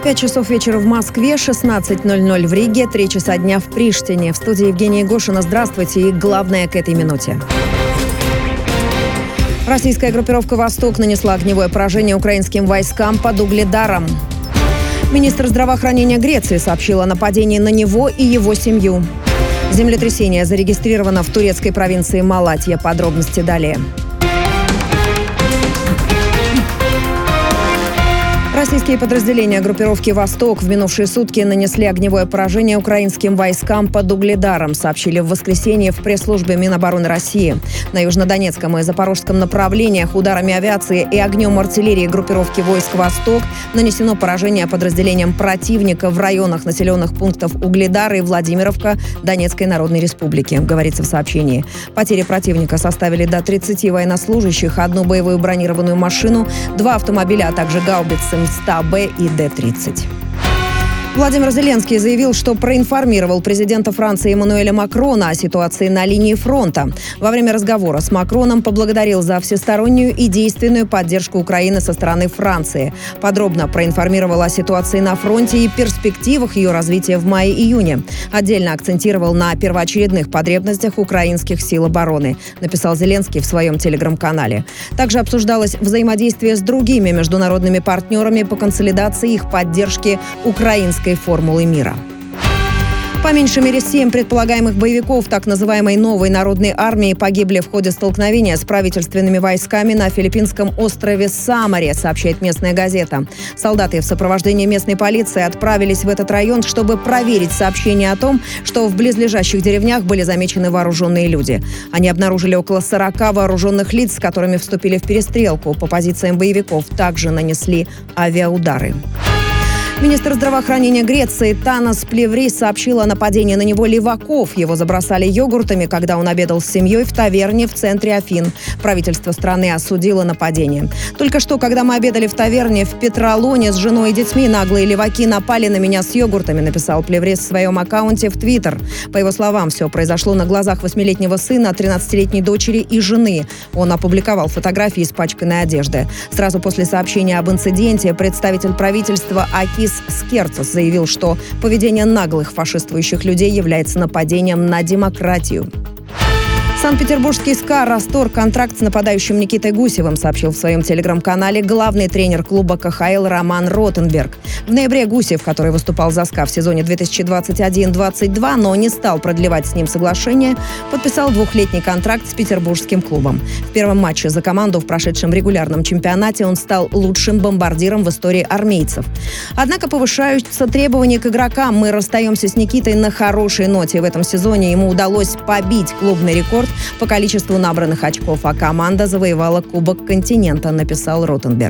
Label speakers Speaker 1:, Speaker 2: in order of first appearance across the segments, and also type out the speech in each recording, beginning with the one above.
Speaker 1: 5 часов вечера в Москве, 16:00 в Риге, 3 часа дня в Приштине. В студии Евгения Егошина. Здравствуйте и главное к этой минуте. Российская группировка «Восток» нанесла огневое поражение украинским войскам под Угледаром. Министр здравоохранения Греции сообщил о нападении на него и его семью. Землетрясение зарегистрировано в турецкой провинции Малатья. Подробности далее. Российские подразделения группировки «Восток» в минувшие сутки нанесли огневое поражение украинским войскам под Угледаром, сообщили в воскресенье в пресс-службе Минобороны России. На южнодонецком и запорожском направлениях ударами авиации и огнем артиллерии группировки войск «Восток» нанесено поражение подразделениям противника в районах населенных пунктов Угледар и Владимировка Донецкой Народной Республики, говорится в сообщении. Потери противника составили до 30 военнослужащих, 1 боевую бронированную машину, 2 автомобиля, а также гаубицы М100Б и Д-30. Владимир Зеленский заявил, что проинформировал президента Франции Эммануэля Макрона о ситуации на линии фронта. Во время разговора с Макроном поблагодарил за всестороннюю и действенную поддержку Украины со стороны Франции. Подробно проинформировал о ситуации на фронте и перспективах ее развития в мае-июне. Отдельно акцентировал на первоочередных потребностях украинских сил обороны, написал Зеленский в своем телеграм-канале. Также обсуждалось взаимодействие с другими международными партнерами по консолидации их поддержки украинской формулы мира. По меньшей мере 7 предполагаемых боевиков так называемой новой народной армии погибли в ходе столкновения с правительственными войсками на филиппинском острове Саморе, сообщает местная газета. Солдаты в сопровождении местной полиции отправились в этот район, чтобы проверить сообщение о том, что в близлежащих деревнях были замечены вооруженные люди. Они обнаружили около 40 вооруженных лиц, с которыми вступили в перестрелку. По позициям боевиков также нанесли авиаудары. Министр здравоохранения Греции Танас Плеврис сообщил о нападении на него леваков. Его забросали йогуртами, когда он обедал с семьей в таверне в центре Афин. Правительство страны осудило нападение. Только что, когда мы обедали в таверне в Петролоне с женой и детьми, наглые леваки напали на меня с йогуртами, написал Плеврис в своем аккаунте в Твиттер. По его словам, все произошло на глазах 8-летнего сына, 13-летней дочери и жены. Он опубликовал фотографии испачканной одежды. Сразу после сообщения об инциденте представитель правительства Акис Скерцос заявил, что поведение наглых фашистующих людей является нападением на демократию. Санкт-Петербургский СКА расторг контракт с нападающим Никитой Гусевым, сообщил в своем телеграм-канале главный тренер клуба КХЛ Роман Ротенберг. В ноябре Гусев, который выступал за СКА в сезоне 2021-22, но не стал продлевать с ним соглашение, подписал 2-летний контракт с петербургским клубом. В первом матче за команду в прошедшем регулярном чемпионате он стал лучшим бомбардиром в истории армейцев. Однако повышаются требования к игрокам. Мы расстаемся с Никитой на хорошей ноте. В этом сезоне ему удалось побить клубный рекорд по количеству набранных очков, а команда завоевала Кубок континента, написал Ротенберг.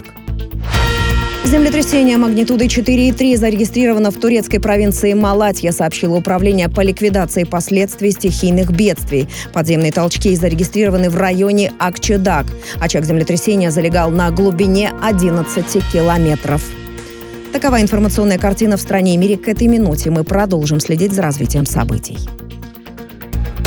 Speaker 1: Землетрясение магнитудой 4,3 зарегистрировано в турецкой провинции Малатья, сообщило управление по ликвидации последствий стихийных бедствий. Подземные толчки зарегистрированы в районе Акчедак. Очаг землетрясения залегал на глубине 11 километров. Такова информационная картина в стране и мире к этой минуте. Мы продолжим следить за развитием событий.